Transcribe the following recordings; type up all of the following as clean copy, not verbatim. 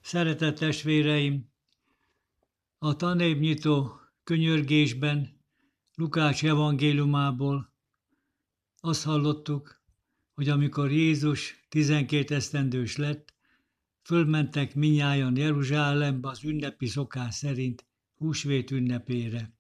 Szeretett testvéreim, a tanévnyitó könyörgésben Lukács evangéliumából azt hallottuk, hogy amikor Jézus 12 esztendős lett, fölmentek mindnyájan Jeruzsálembe az ünnepi szokás szerint húsvét ünnepére.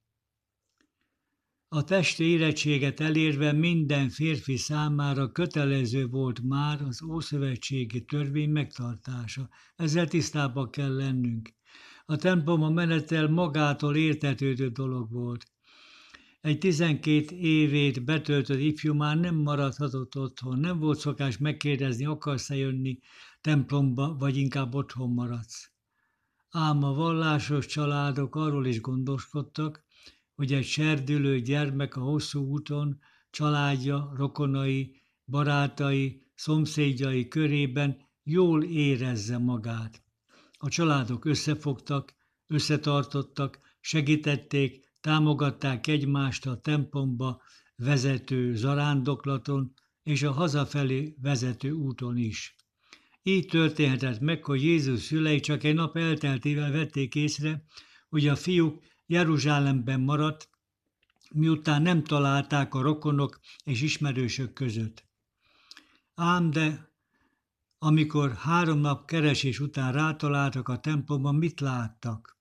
A testi érettséget elérve minden férfi számára kötelező volt már az ószövetségi törvény megtartása. Ezzel tisztában kell lennünk. A templomba menetel magától értetődő dolog volt. Egy 12 évét betöltött ifjú már nem maradhatott otthon, nem volt szokás megkérdezni, akarsz-e jönni templomba, vagy inkább otthon maradsz. Ám a vallásos családok arról is gondoskodtak, hogy egy serdülő gyermek a hosszú úton családja, rokonai, barátai, szomszédjai körében jól érezze magát. A családok összefogtak, összetartottak, segítették, támogatták egymást a templomba vezető zarándoklaton és a hazafelé vezető úton is. Így történhetett meg, hogy Jézus szülei csak egy nap elteltével vették észre, hogy a fiúk Jeruzsálemben maradt, miután nem találták a rokonok és ismerősök között. Ám de amikor 3 nap keresés után rátaláltak a templomban, mit láttak?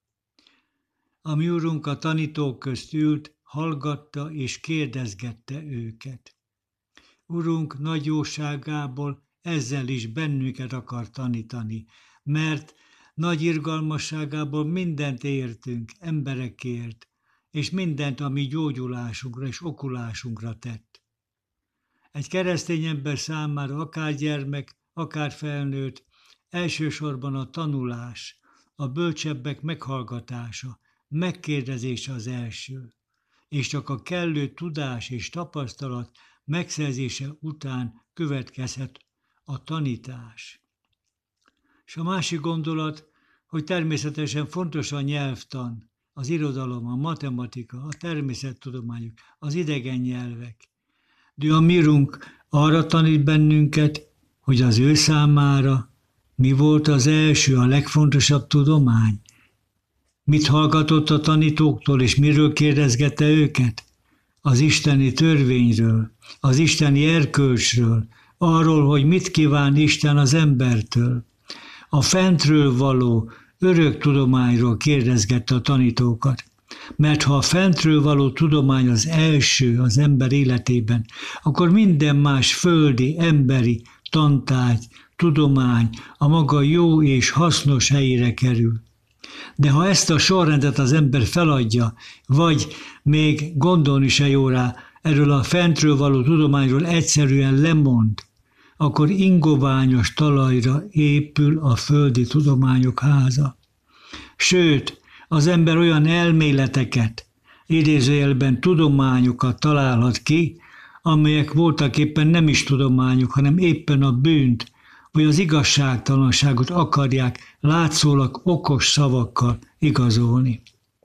A mi Urunk a tanítók közt ült, hallgatta és kérdezgette őket. Urunk nagy jóságából ezzel is bennünket akar tanítani, mert nagy irgalmasságából mindent értünk, emberekért, és mindent a mi gyógyulásunkra és okulásunkra tett. Egy keresztény ember számára akár gyermek, akár felnőtt, elsősorban a tanulás, a bölcsebbek meghallgatása, megkérdezése az első, és csak a kellő tudás és tapasztalat megszerzése után következhet a tanítás. És a másik gondolat, hogy természetesen fontos a nyelvtan, az irodalom, a matematika, a természettudományok, az idegen nyelvek. De a mi Urunk arra tanít bennünket, hogy az ő számára mi volt az első, a legfontosabb tudomány. Mit hallgatott a tanítóktól, és miről kérdezgette őket? Az isteni törvényről, az isteni erkölcsről, arról, hogy mit kíván Isten az embertől. A fentről való örök tudományról kérdezgette a tanítókat. Mert ha a fentről való tudomány az első az ember életében, akkor minden más földi, emberi tantárgy, tudomány a maga jó és hasznos helyére kerül. De ha ezt a sorrendet az ember feladja, vagy még gondolni se jó rá, erről a fentről való tudományról egyszerűen lemond, akkor ingoványos talajra épül a földi tudományok háza. Sőt, az ember olyan elméleteket, idézőjelben tudományokat találhat ki, amelyek voltaképpen nem is tudományok, hanem éppen a bűnt, vagy az igazságtalanságot akarják látszólag okos szavakkal igazolni.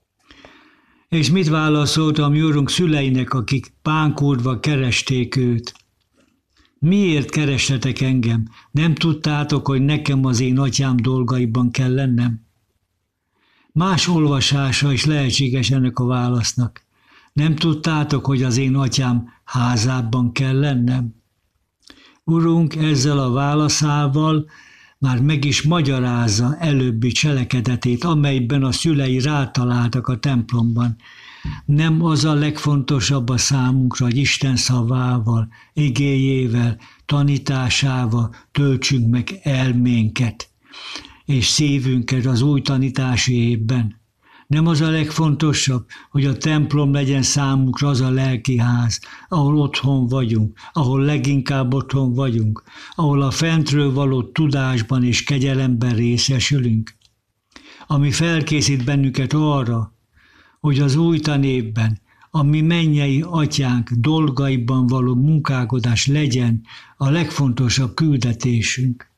És mit válaszolt a mi Urunk szüleinek, akik pánkódva keresték őt? Miért kerestetek engem? Nem tudtátok, hogy nekem az én atyám dolgaiban kell lennem? Más olvasása is lehetséges ennek a válasznak. Nem tudtátok, hogy az én atyám házában kell lennem? Urunk ezzel a válaszával már meg is magyarázza előbbi cselekedetét, amelyben a szülei rátaláltak a templomban. Nem az a legfontosabb a számunkra, hogy Isten szavával, igéjével, tanításával töltsünk meg elménket és szívünket az új tanítási évben. Nem az a legfontosabb, hogy a templom legyen számunkra az a lelkiház, ahol otthon vagyunk, ahol leginkább otthon vagyunk, ahol a fentről való tudásban és kegyelemben részesülünk, ami felkészít bennünket arra, hogy az új tanévben a mi mennyei atyánk dolgaiban való munkálkodás legyen a legfontosabb küldetésünk.